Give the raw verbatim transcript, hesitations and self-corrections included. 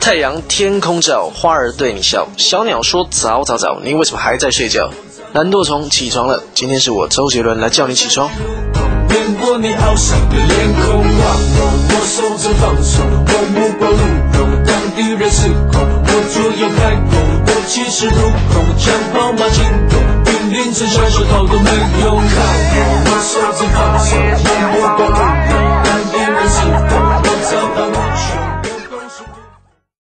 太阳天空照，花儿对你笑。小鸟说早早早，你为什么还在睡觉？懒惰虫起床了，今天是我周杰伦来叫你起床。 变过你好像个脸孔，望我手指放松，我目光如龙，当敌人失控，我左右开弓，我气势如虹，枪炮马进攻，兵临城下石头都没用。